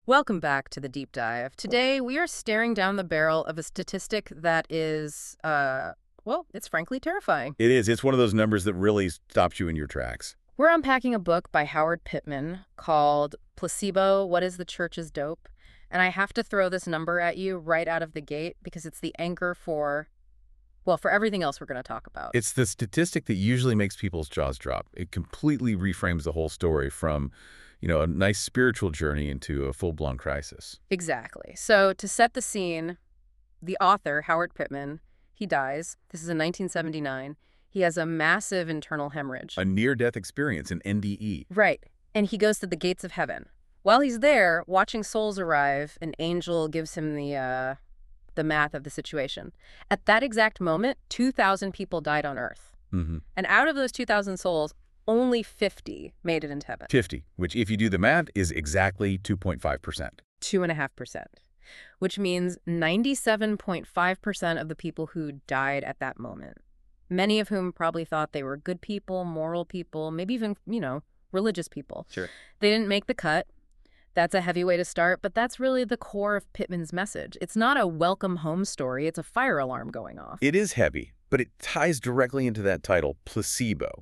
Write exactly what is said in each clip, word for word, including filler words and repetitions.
Welcome back to the deep dive. Today, we are staring down the barrel of a statistic that is, uh, well, it's frankly terrifying. It is. It's one of those numbers that really stops you in your tracks. We're unpacking a book by Howard Pittman called Placebo, What is the Church's Dope? And I have to throw this number at you right out of the gate because it's the anchor for, well, for everything else we're going to talk about. It's the statistic that usually makes people's jaws drop. It completely reframes the whole story from, you know, a nice spiritual journey into a full-blown crisis. Exactly. So to set the scene, the author, Howard Pittman, he dies. This is in nineteen seventy-nine. He has a massive internal hemorrhage. A near-death experience, an N D E. Right. And he goes to the gates of heaven. While he's there, watching souls arrive, an angel gives him the, uh, the math of the situation. At that exact moment, two thousand people died on Earth. Mm-hmm. And out of those two thousand souls, only fifty made it into heaven. fifty, which if you do the math is exactly two point five percent. two point five percent, which means ninety-seven point five percent of the people who died at that moment, many of whom probably thought they were good people, moral people, maybe even, you know, religious people. Sure. They didn't make the cut. That's a heavy way to start, but that's really the core of Pittman's message. It's not a welcome home story. It's a fire alarm going off. It is heavy, but it ties directly into that title, placebo.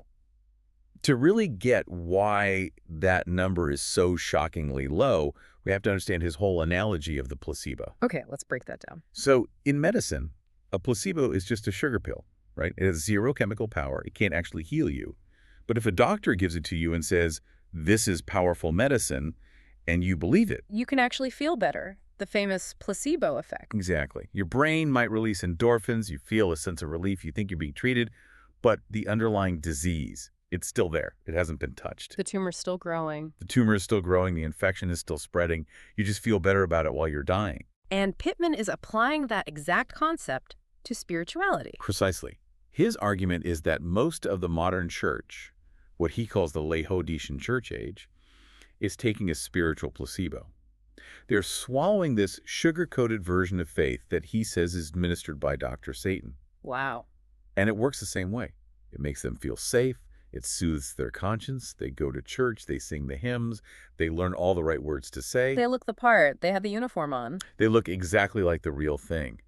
To really get why that number is so shockingly low, we have to understand his whole analogy of the placebo. Okay, let's break that down. So in medicine, a placebo is just a sugar pill, right? It has zero chemical power. It can't actually heal you. But if a doctor gives it to you and says, this is powerful medicine, and you believe it. You can actually feel better. The famous placebo effect. Exactly. Your brain might release endorphins. You feel a sense of relief. You think you're being treated. But the underlying disease, it's still there. It hasn't been touched. The tumor's still growing. The tumor is still growing. The infection is still spreading. You just feel better about it while you're dying. And Pittman is applying that exact concept to spirituality. Precisely. His argument is that most of the modern church, what he calls the Laodicean church age, is taking a spiritual placebo. They're swallowing this sugar-coated version of faith that he says is administered by Doctor Satan. Wow. And it works the same way. It makes them feel safe. It soothes their conscience. They go to church. They sing the hymns. They learn all the right words to say. They look the part. They have the uniform on. They look exactly like the real thing.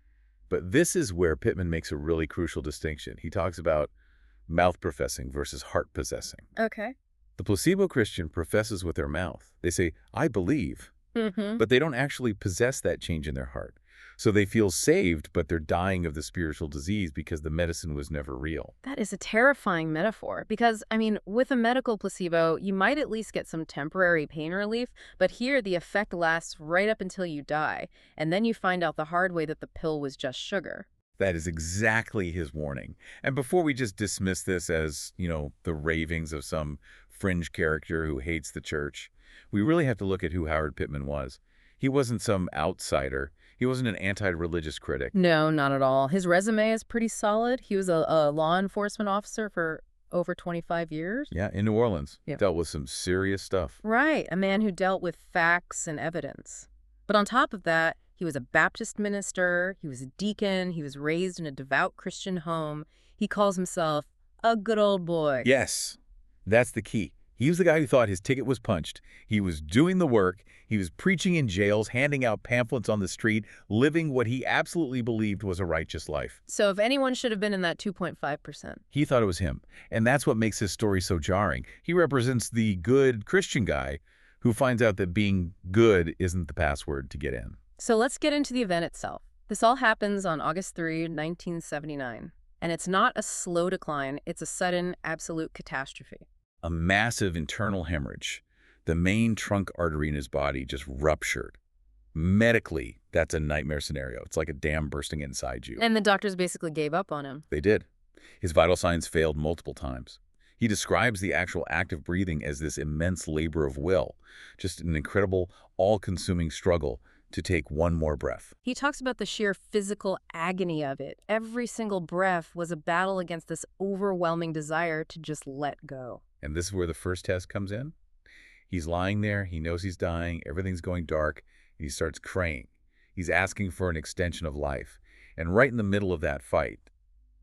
But this is where Pittman makes a really crucial distinction. He talks about mouth professing versus heart possessing. Okay. The placebo Christian professes with their mouth. They say, I believe, Mm-hmm. but they don't actually possess that change in their heart. So they feel saved, but they're dying of the spiritual disease because the medicine was never real. That is a terrifying metaphor because, I mean, with a medical placebo, you might at least get some temporary pain relief, but here the effect lasts right up until you die, and then you find out the hard way that the pill was just sugar. That is exactly his warning. And before we just dismiss this as, you know, the ravings of some fringe character who hates the church, we really have to look at who Howard Pittman was. He wasn't some outsider. He wasn't an anti-religious critic. No, not at all. His resume is pretty solid. He was a, a law enforcement officer for over twenty-five years. Yeah, in New Orleans. Yep. Dealt with some serious stuff. Right, a man who dealt with facts and evidence. But on top of that, he was a Baptist minister, he was a deacon, he was raised in a devout Christian home. He calls himself a good old boy. Yes, that's the key. He was the guy who thought his ticket was punched. He was doing the work. He was preaching in jails, handing out pamphlets on the street, living what he absolutely believed was a righteous life. So if anyone should have been in that two point five percent. He thought it was him. And that's what makes his story so jarring. He represents the good Christian guy who finds out that being good isn't the password to get in. So let's get into the event itself. This all happens on August third, nineteen seventy-nine. And it's not a slow decline, it's a sudden, absolute catastrophe. A massive internal hemorrhage. The main trunk artery in his body just ruptured. Medically, that's a nightmare scenario. It's like a dam bursting inside you. And the doctors basically gave up on him. They did. His vital signs failed multiple times. He describes the actual act of breathing as this immense labor of will, just an incredible, all-consuming struggle to take one more breath. He talks about the sheer physical agony of it. Every single breath was a battle against this overwhelming desire to just let go. And this is where the first test comes in. He's lying there. He knows he's dying. Everything's going dark. And he starts praying. He's asking for an extension of life. And right in the middle of that fight,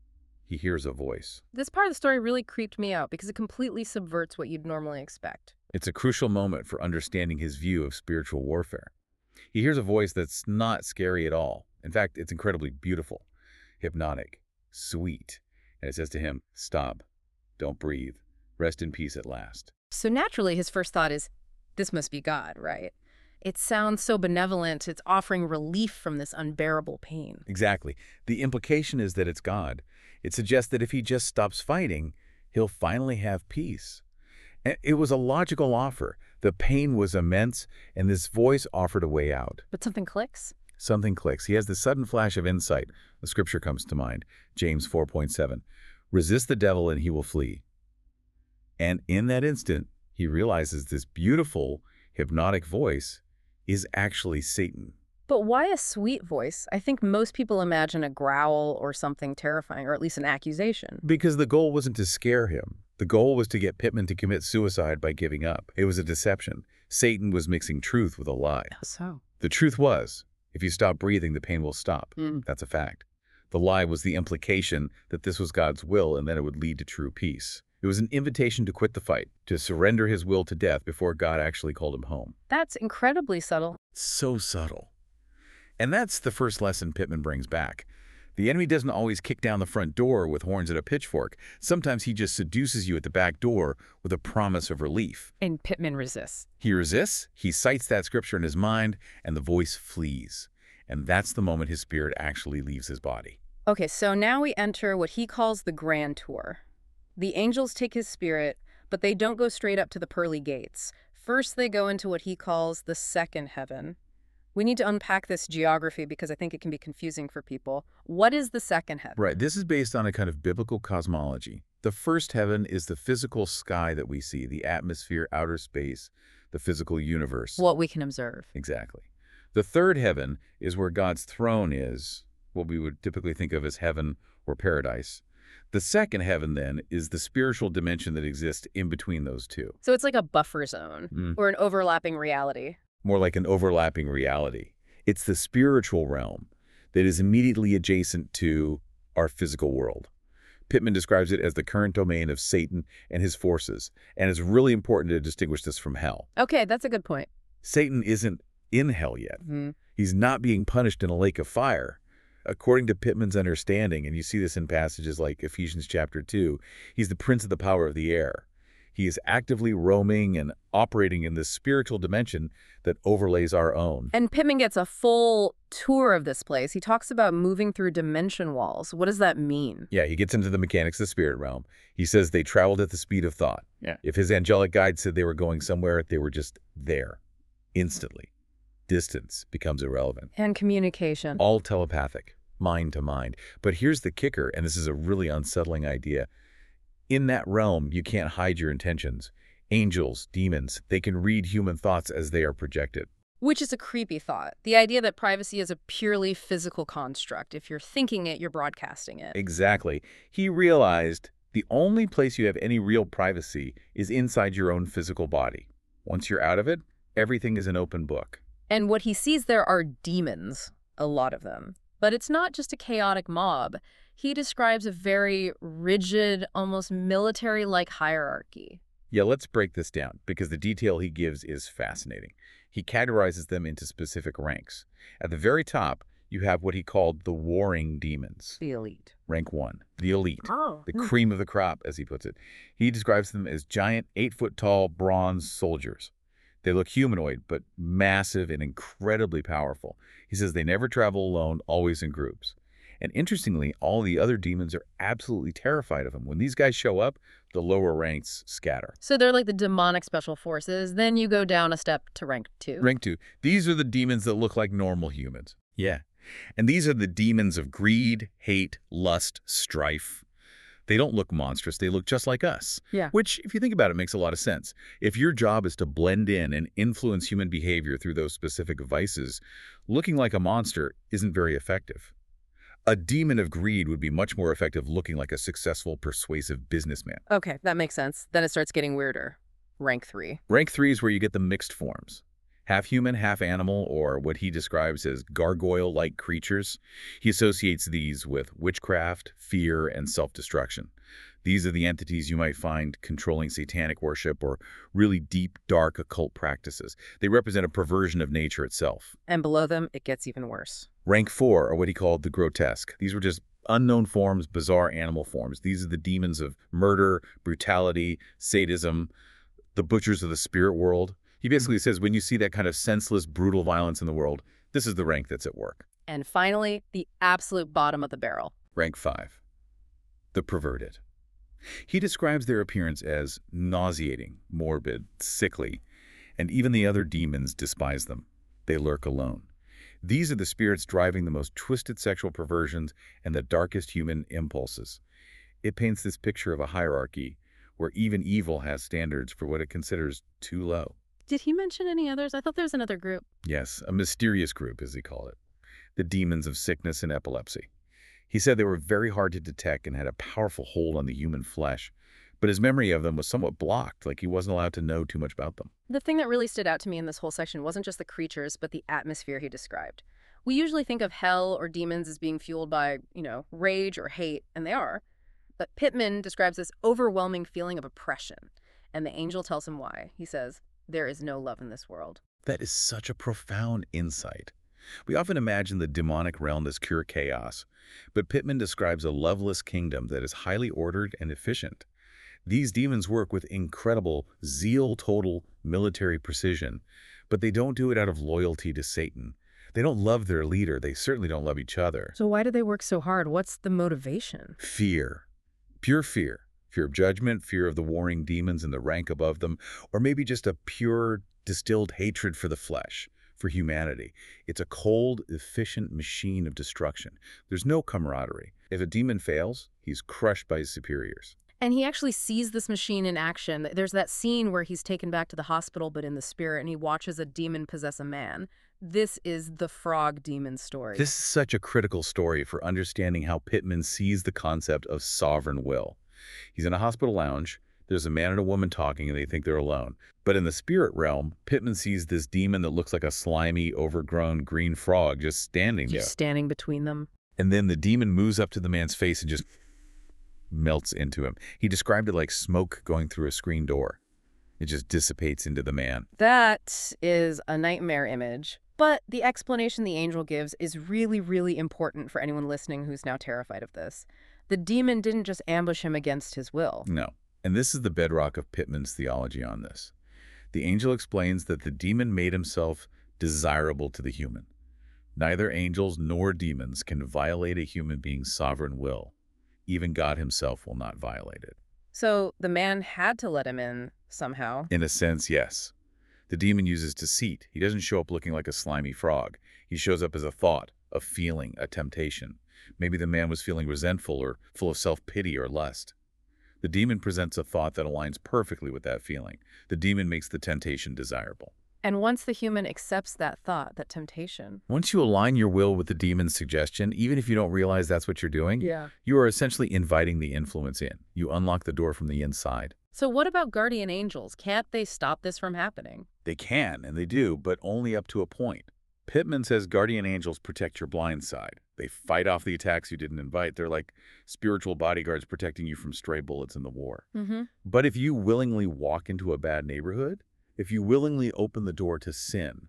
he hears a voice. This part of the story really creeped me out because it completely subverts what you'd normally expect. It's a crucial moment for understanding his view of spiritual warfare. He hears a voice that's not scary at all. In fact, it's incredibly beautiful, hypnotic, sweet. And it says to him, "Stop. Don't breathe. Rest in peace at last." So naturally, his first thought is, this must be God, right? It sounds so benevolent. It's offering relief from this unbearable pain. Exactly. The implication is that it's God. It suggests that if he just stops fighting, he'll finally have peace. And it was a logical offer. The pain was immense, and this voice offered a way out. But something clicks. Something clicks. He has this sudden flash of insight. The scripture comes to mind, James four point seven. Resist the devil and he will flee. And in that instant, he realizes this beautiful, hypnotic voice is actually Satan. But why a sweet voice? I think most people imagine a growl or something terrifying, or at least an accusation. Because the goal wasn't to scare him. The goal was to get Pittman to commit suicide by giving up. It was a deception. Satan was mixing truth with a lie. How so? The truth was, if you stop breathing, the pain will stop. Mm. That's a fact. The lie was the implication that this was God's will and that it would lead to true peace. It was an invitation to quit the fight, to surrender his will to death before God actually called him home. That's incredibly subtle. So subtle. And that's the first lesson Pittman brings back. The enemy doesn't always kick down the front door with horns and a pitchfork. Sometimes he just seduces you at the back door with a promise of relief. And Pittman resists. He resists, he cites that scripture in his mind, and the voice flees. And that's the moment his spirit actually leaves his body. Okay, so now we enter what he calls the Grand Tour. The angels take his spirit, but they don't go straight up to the pearly gates. First, they go into what he calls the second heaven. We need to unpack this geography because I think it can be confusing for people. What is the second heaven? Right. This is based on a kind of biblical cosmology. The first heaven is the physical sky that we see, the atmosphere, outer space, the physical universe. What we can observe. Exactly. The third heaven is where God's throne is, what we would typically think of as heaven or paradise. The second heaven, then, is the spiritual dimension that exists in between those two. So it's like a buffer zone Mm. or an overlapping reality. More like an overlapping reality. It's the spiritual realm that is immediately adjacent to our physical world. Pittman describes it as the current domain of Satan and his forces, and it's really important to distinguish this from hell. Okay, that's a good point. Satan isn't in hell yet. Mm-hmm. He's not being punished in a lake of fire. According to Pittman's understanding, and you see this in passages like Ephesians chapter two, he's the prince of the power of the air. He is actively roaming and operating in this spiritual dimension that overlays our own. And Pittman gets a full tour of this place. He talks about moving through dimension walls. What does that mean? Yeah, he gets into the mechanics of the spirit realm. He says they traveled at the speed of thought. Yeah. If his angelic guide said they were going somewhere, they were just there, instantly. Distance becomes irrelevant. And communication. All telepathic, mind to mind. But here's the kicker, and this is a really unsettling idea. In that realm, you can't hide your intentions. Angels, demons, they can read human thoughts as they are projected. Which is a creepy thought. The idea that privacy is a purely physical construct. If you're thinking it, you're broadcasting it. Exactly. He realized the only place you have any real privacy is inside your own physical body. Once you're out of it, everything is an open book. And what he sees there are demons, a lot of them. But it's not just a chaotic mob. He describes a very rigid, almost military-like hierarchy. Yeah, let's break this down, because the detail he gives is fascinating. He categorizes them into specific ranks. At the very top, you have what he called the warring demons. The elite. Rank one, the elite, Oh. the cream of the crop, as he puts it. He describes them as giant, eight-foot-tall bronze soldiers. They look humanoid, but massive and incredibly powerful. He says they never travel alone, always in groups. And interestingly, all the other demons are absolutely terrified of him. When these guys show up, the lower ranks scatter. So they're like the demonic special forces. Then you go down a step to rank two. Rank two. These are the demons that look like normal humans. Yeah. And these are the demons of greed, hate, lust, strife. They don't look monstrous. They look just like us. Yeah. Which, if you think about it, makes a lot of sense. If your job is to blend in and influence human behavior through those specific vices, looking like a monster isn't very effective. A demon of greed would be much more effective looking like a successful, persuasive businessman. Okay, that makes sense. Then it starts getting weirder. Rank three. Rank three is where you get the mixed forms. Half human, half animal, or what he describes as gargoyle-like creatures. He associates these with witchcraft, fear, and self-destruction. These are the entities you might find controlling satanic worship or really deep, dark occult practices. They represent a perversion of nature itself. And below them, it gets even worse. Rank four are what he called the grotesque. These were just unknown forms, bizarre animal forms. These are the demons of murder, brutality, sadism, the butchers of the spirit world. He basically says when you see that kind of senseless, brutal violence in the world, this is the rank that's at work. And finally, the absolute bottom of the barrel. Rank five, the perverted. He describes their appearance as nauseating, morbid, sickly, and even the other demons despise them. They lurk alone. These are the spirits driving the most twisted sexual perversions and the darkest human impulses. It paints this picture of a hierarchy where even evil has standards for what it considers too low. Did he mention any others? I thought there was another group. Yes, a mysterious group, as he called it. The demons of sickness and epilepsy. He said they were very hard to detect and had a powerful hold on the human flesh, but his memory of them was somewhat blocked, like he wasn't allowed to know too much about them. The thing that really stood out to me in this whole section wasn't just the creatures, but the atmosphere he described. We usually think of hell or demons as being fueled by, you know, rage or hate, and they are. But Pittman describes this overwhelming feeling of oppression, and the angel tells him why. He says, "There is no love in this world." That is such a profound insight. We often imagine the demonic realm as pure chaos, but Pittman describes a loveless kingdom that is highly ordered and efficient. These demons work with incredible zeal, total military precision, but they don't do it out of loyalty to Satan. They don't love their leader. They certainly don't love each other. So why do they work so hard? What's the motivation? Fear. Pure fear. Fear of judgment, fear of the warring demons and the rank above them, or maybe just a pure, distilled hatred for the flesh, for humanity. It's a cold, efficient machine of destruction. There's no camaraderie. If a demon fails, he's crushed by his superiors. And he actually sees this machine in action. There's that scene where he's taken back to the hospital, but in the spirit, and he watches a demon possess a man. This is the frog demon story. This is such a critical story for understanding how Pittman sees the concept of sovereign will. He's in a hospital lounge. There's a man and a woman talking, and they think they're alone. But in the spirit realm, Pittman sees this demon that looks like a slimy, overgrown green frog just standing there. Just standing between them. And then the demon moves up to the man's face and just melts into him. He described it like smoke going through a screen door. It just dissipates into the man. That is a nightmare image. But the explanation the angel gives is really, really important for anyone listening who's now terrified of this. The demon didn't just ambush him against his will. No. And this is the bedrock of Pittman's theology on this. The angel explains that the demon made himself desirable to the human. Neither angels nor demons can violate a human being's sovereign will. Even God himself will not violate it. So the man had to let him in somehow. In a sense, yes. The demon uses deceit. He doesn't show up looking like a slimy frog. He shows up as a thought, a feeling, a temptation. Maybe the man was feeling resentful or full of self-pity or lust. The demon presents a thought that aligns perfectly with that feeling. The demon makes the temptation desirable. And once the human accepts that thought, that temptation. Once you align your will with the demon's suggestion, even if you don't realize that's what you're doing, Yeah. you are essentially inviting the influence in. You unlock the door from the inside. So what about guardian angels? Can't they stop this from happening? They can, and they do, but only up to a point. Pittman says guardian angels protect your blind side. They fight off the attacks you didn't invite. They're like spiritual bodyguards protecting you from stray bullets in the war. Mm-hmm. But if you willingly walk into a bad neighborhood, if you willingly open the door to sin,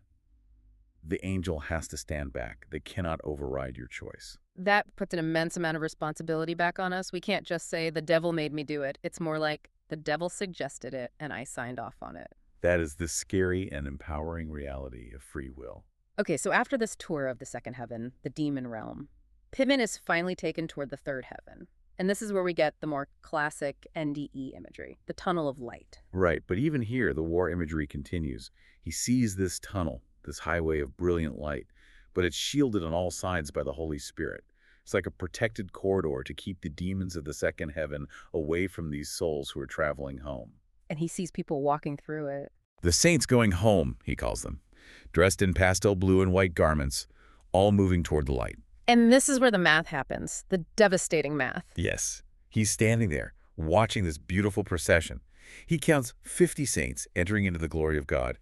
the angel has to stand back. They cannot override your choice. That puts an immense amount of responsibility back on us. We can't just say, the devil made me do it. It's more like, the devil suggested it, and I signed off on it. That is the scary and empowering reality of free will. Okay, so after this tour of the second heaven, the demon realm, Pittman is finally taken toward the third heaven. And this is where we get the more classic N D E imagery, the tunnel of light. Right, but even here, the war imagery continues. He sees this tunnel, this highway of brilliant light, but it's shielded on all sides by the Holy Spirit. It's like a protected corridor to keep the demons of the second heaven away from these souls who are traveling home. And he sees people walking through it. The saints going home, he calls them, dressed in pastel blue and white garments, all moving toward the light. And this is where the math happens, the devastating math. Yes, he's standing there, watching this beautiful procession. He counts fifty saints entering into the glory of God,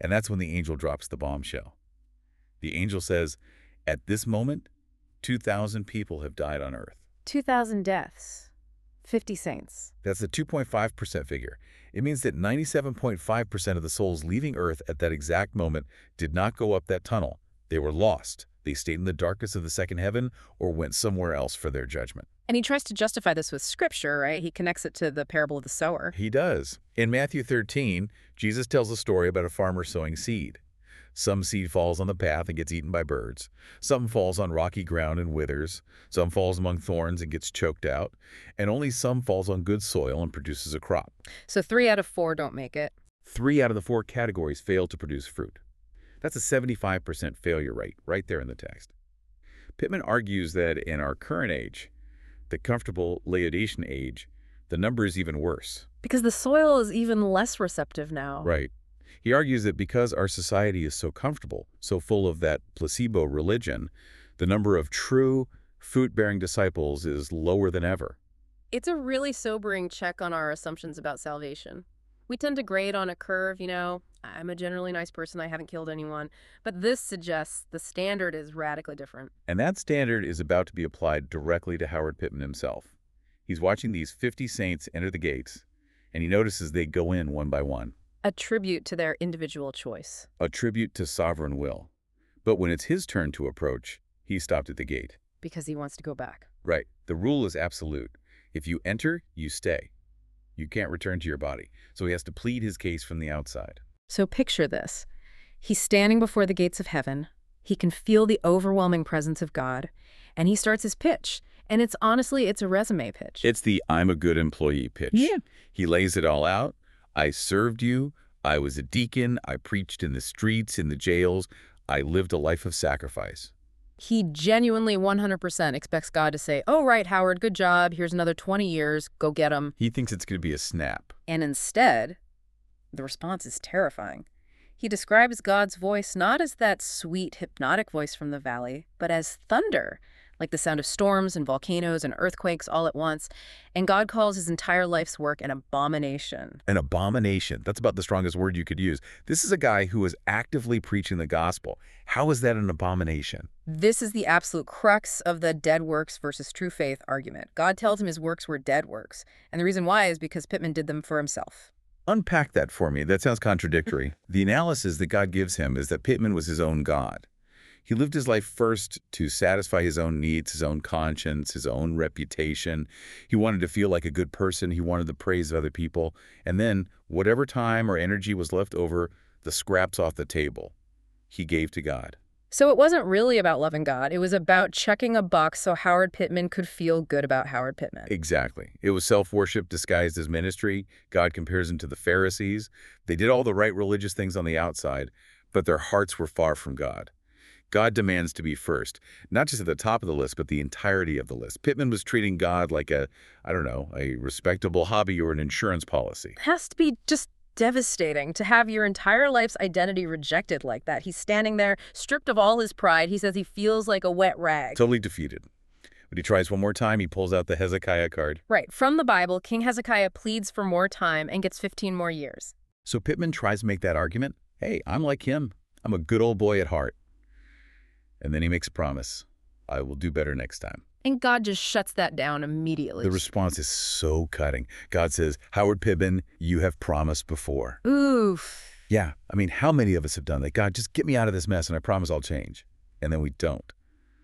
And that's when the angel drops the bombshell. The angel says, at this moment, two thousand people have died on earth. two thousand deaths. fifty saints. That's the two point five percent figure. It means that ninety-seven point five percent of the souls leaving Earth at that exact moment did not go up that tunnel. They were lost. They stayed in the darkness of the second heaven or went somewhere else for their judgment. And he tries to justify this with scripture, right? He connects it to the parable of the sower. He does. In Matthew thirteen, Jesus tells a story about a farmer sowing seed. Some seed falls on the path and gets eaten by birds. Some falls on rocky ground and withers. Some falls among thorns and gets choked out. And only some falls on good soil and produces a crop. So three out of four don't make it. Three out of the four categories fail to produce fruit. That's a seventy-five percent failure rate right there in the text. Pittman argues that in our current age, the comfortable Laodicean age, the number is even worse. Because the soil is even less receptive now. Right. He argues that because our society is so comfortable, so full of that placebo religion, the number of true fruit-bearing disciples is lower than ever. It's a really sobering check on our assumptions about salvation. We tend to grade on a curve, you know, I'm a generally nice person, I haven't killed anyone. But this suggests the standard is radically different. And that standard is about to be applied directly to Howard Pittman himself. He's watching these fifty saints enter the gates, and he notices they go in one by one. A tribute to their individual choice. A tribute to sovereign will. But when it's his turn to approach, he stopped at the gate. Because he wants to go back. Right. The rule is absolute. If you enter, you stay. You can't return to your body. So he has to plead his case from the outside. So picture this. He's standing before the gates of heaven. He can feel the overwhelming presence of God. And he starts his pitch. And it's honestly, it's a resume pitch. It's the I'm a good employee pitch. Yeah. He lays it all out. I served you. I was a deacon. I preached in the streets, in the jails. I lived a life of sacrifice. He genuinely one hundred percent expects God to say, oh, right, Howard, good job. Here's another twenty years. Go get him. He thinks it's going to be a snap. And instead, the response is terrifying. He describes God's voice not as that sweet, hypnotic voice from the valley, but as thunder, like the sound of storms and volcanoes and earthquakes all at once. And God calls his entire life's work an abomination. An abomination. That's about the strongest word you could use. This is a guy who is actively preaching the gospel. How is that an abomination? This is the absolute crux of the dead works versus true faith argument. God tells him his works were dead works. And the reason why is because Pittman did them for himself. Unpack that for me. That sounds contradictory. The analysis that God gives him is that Pittman was his own God. He lived his life first to satisfy his own needs, his own conscience, his own reputation. He wanted to feel like a good person. He wanted the praise of other people. And then whatever time or energy was left over, the scraps off the table, he gave to God. So it wasn't really about loving God. It was about checking a box so Howard Pittman could feel good about Howard Pittman. Exactly. It was self-worship disguised as ministry. God compares him to the Pharisees. They did all the right religious things on the outside, but their hearts were far from God. God demands to be first, not just at the top of the list, but the entirety of the list. Pittman was treating God like a, I don't know, a respectable hobby or an insurance policy. It has to be just devastating to have your entire life's identity rejected like that. He's standing there, stripped of all his pride. He says he feels like a wet rag. Totally defeated. But he tries one more time. He pulls out the Hezekiah card. Right. From the Bible, King Hezekiah pleads for more time and gets fifteen more years. So Pittman tries to make that argument. Hey, I'm like him. I'm a good old boy at heart. And then he makes a promise. I will do better next time. And God just shuts that down immediately. The response is so cutting. God says, Howard Pittman, you have promised before. Oof. Yeah, I mean, how many of us have done that? God, just get me out of this mess and I promise I'll change. And then we don't.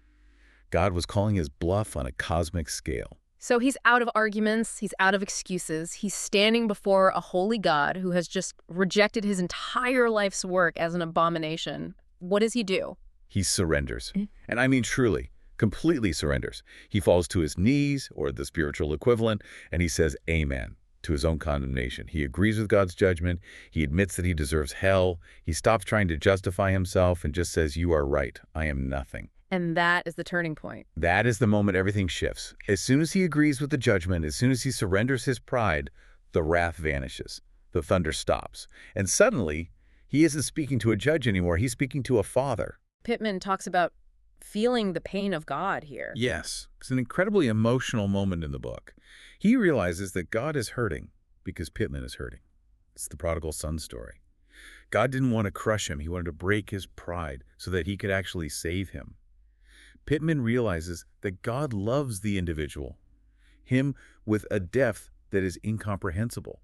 God was calling his bluff on a cosmic scale. So he's out of arguments. He's out of excuses. He's standing before a holy God who has just rejected his entire life's work as an abomination. What does he do? He surrenders. And I mean truly, completely surrenders. He falls to his knees, or the spiritual equivalent, and he says amen to his own condemnation. He agrees with God's judgment. He admits that he deserves hell. He stops trying to justify himself and just says, you are right. I am nothing. And that is the turning point. That is the moment everything shifts. As soon as he agrees with the judgment, as soon as he surrenders his pride, the wrath vanishes. The thunder stops. And suddenly, he isn't speaking to a judge anymore. He's speaking to a father. Pittman talks about feeling the pain of God here. Yes, it's an incredibly emotional moment in the book. He realizes that God is hurting because Pittman is hurting. It's the prodigal son story. God didn't want to crush him. He wanted to break his pride so that he could actually save him. Pittman realizes that God loves the individual, him with a depth that is incomprehensible.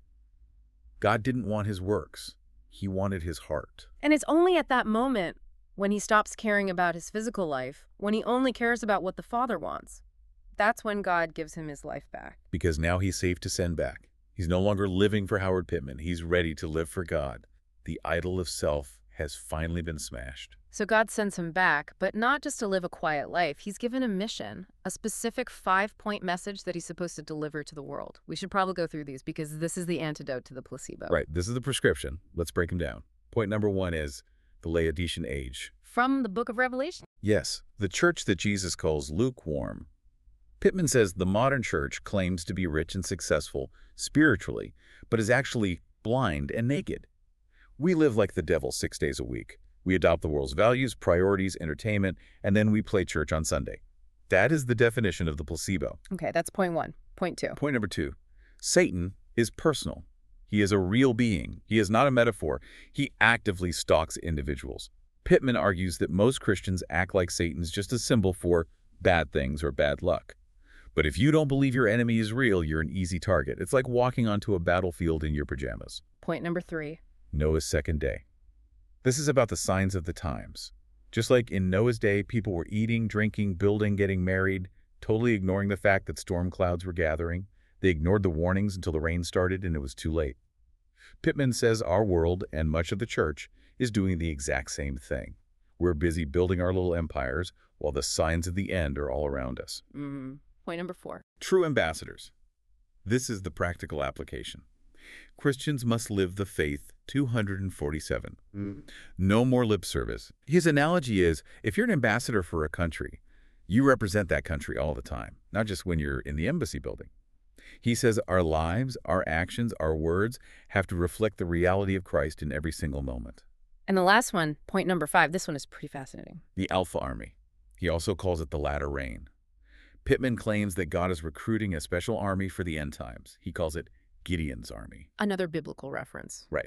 God didn't want his works. He wanted his heart. And it's only at that moment, when he stops caring about his physical life, when he only cares about what the Father wants, that's when God gives him his life back. Because now he's safe to send back. He's no longer living for Howard Pittman. He's ready to live for God. The idol of self has finally been smashed. So God sends him back, but not just to live a quiet life. He's given a mission, a specific five-point message that he's supposed to deliver to the world. We should probably go through these because this is the antidote to the placebo. Right. This is the prescription. Let's break them down. Point number one is the Laodicean age. From the book of Revelation? Yes, the church that Jesus calls lukewarm. Pittman says the modern church claims to be rich and successful spiritually, but is actually blind and naked. We live like the devil six days a week. We adopt the world's values, priorities, entertainment, and then we play church on Sunday. That is the definition of the placebo. Okay, that's point one. Point two. Point number two, Satan is personal. He is a real being. He is not a metaphor. He actively stalks individuals. Pittman argues that most Christians act like Satan's just a symbol for bad things or bad luck. But if you don't believe your enemy is real, you're an easy target. It's like walking onto a battlefield in your pajamas. Point number three. Noah's second day. This is about the signs of the times. Just like in Noah's day, people were eating, drinking, building, getting married, totally ignoring the fact that storm clouds were gathering. They ignored the warnings until the rain started and it was too late. Pittman says our world, and much of the church, is doing the exact same thing. We're busy building our little empires while the signs of the end are all around us. Mm-hmm. Point number four. True ambassadors. This is the practical application. Christians must live the faith two hundred forty-seven. Mm. No more lip service. His analogy is, if you're an ambassador for a country, you represent that country all the time, not just when you're in the embassy building. He says our lives, our actions, our words have to reflect the reality of Christ in every single moment. And the last one, point number five, this one is pretty fascinating. The Alpha Army. He also calls it the latter rain. Pittman claims that God is recruiting a special army for the end times. He calls it Gideon's army. Another biblical reference. Right.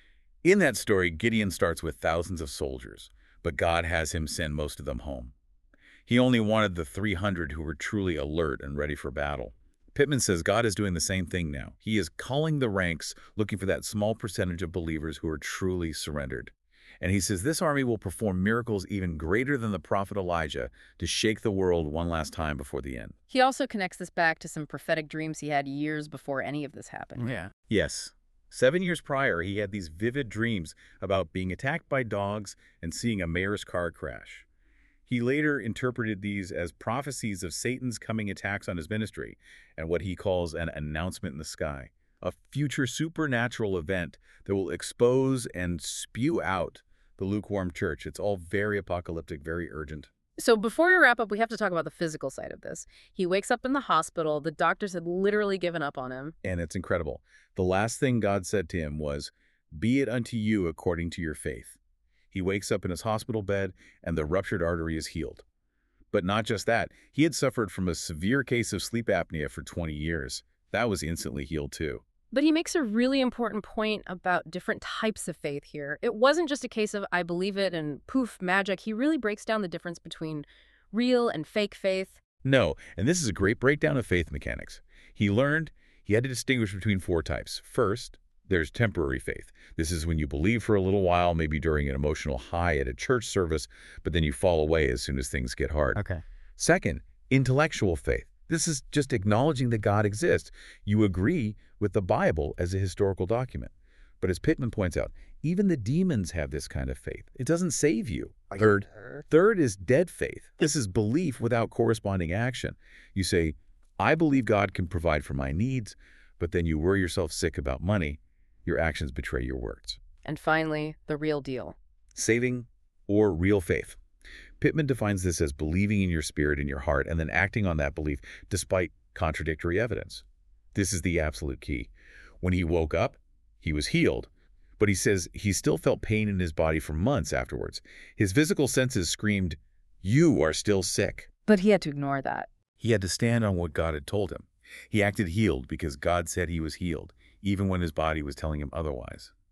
In that story, Gideon starts with thousands of soldiers, but God has him send most of them home. He only wanted the three hundred who were truly alert and ready for battle. Pittman says God is doing the same thing now. He is culling the ranks, looking for that small percentage of believers who are truly surrendered. And he says this army will perform miracles even greater than the prophet Elijah to shake the world one last time before the end. He also connects this back to some prophetic dreams he had years before any of this happened. Yeah. Yes. Seven years prior, he had these vivid dreams about being attacked by dogs and seeing a mayor's car crash. He later interpreted these as prophecies of Satan's coming attacks on his ministry and what he calls an announcement in the sky, a future supernatural event that will expose and spew out the lukewarm church. It's all very apocalyptic, very urgent. So before we wrap up, we have to talk about the physical side of this. He wakes up in the hospital. The doctors had literally given up on him. And it's incredible. The last thing God said to him was, "Be it unto you according to your faith." He wakes up in his hospital bed and the ruptured artery is healed. But not just that, he had suffered from a severe case of sleep apnea for twenty years. That was instantly healed too. But he makes a really important point about different types of faith here. It wasn't just a case of I believe it and poof, magic. He really breaks down the difference between real and fake faith. No, and this is a great breakdown of faith mechanics. He learned he had to distinguish between four types. First, there's temporary faith. This is when you believe for a little while, maybe during an emotional high at a church service, but then you fall away as soon as things get hard. Okay. Second, intellectual faith. This is just acknowledging that God exists. You agree with the Bible as a historical document. But as Pittman points out, even the demons have this kind of faith. It doesn't save you. Third, third is dead faith. This is belief without corresponding action. You say, I believe God can provide for my needs, but then you worry yourself sick about money. Your actions betray your words. And finally, the real deal. Saving or real faith. Pittman defines this as believing in your spirit and your heart and then acting on that belief despite contradictory evidence. This is the absolute key. When he woke up, he was healed, but he says he still felt pain in his body for months afterwards. His physical senses screamed, "You are still sick." But he had to ignore that. He had to stand on what God had told him. He acted healed because God said he was healed, even when his body was telling him otherwise.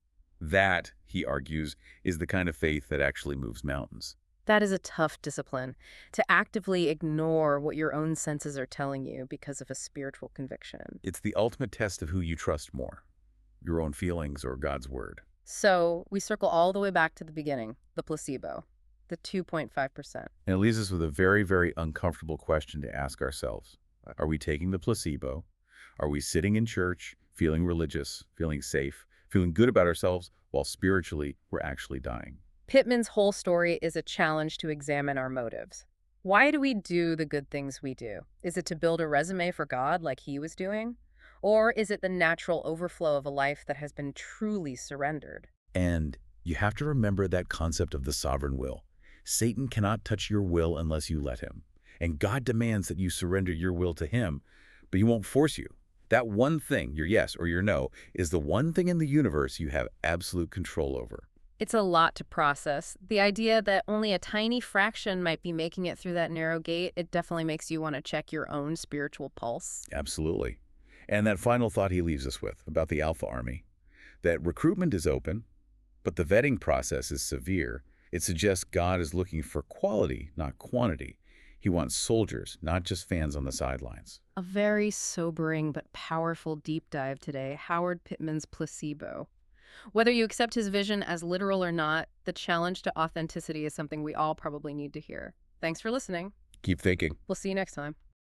That, he argues, is the kind of faith that actually moves mountains. That is a tough discipline, to actively ignore what your own senses are telling you because of a spiritual conviction. It's the ultimate test of who you trust more, your own feelings or God's word. So we circle all the way back to the beginning, the placebo, the two point five percent. And it leaves us with a very, very uncomfortable question to ask ourselves. Are we taking the placebo? Are we sitting in church, feeling religious, feeling safe, feeling good about ourselves, while spiritually we're actually dying? Pittman's whole story is a challenge to examine our motives. Why do we do the good things we do? Is it to build a resume for God like he was doing? Or is it the natural overflow of a life that has been truly surrendered? And you have to remember that concept of the sovereign will. Satan cannot touch your will unless you let him. And God demands that you surrender your will to him, but he won't force you. That one thing, your yes or your no, is the one thing in the universe you have absolute control over. It's a lot to process. The idea that only a tiny fraction might be making it through that narrow gate, it definitely makes you want to check your own spiritual pulse. Absolutely. And that final thought he leaves us with about the Alpha Army, that recruitment is open, but the vetting process is severe. It suggests God is looking for quality, not quantity. He wants soldiers, not just fans on the sidelines. A very sobering but powerful deep dive today, Howard Pittman's placebo. Whether you accept his vision as literal or not, the challenge to authenticity is something we all probably need to hear. Thanks for listening. Keep thinking. We'll see you next time.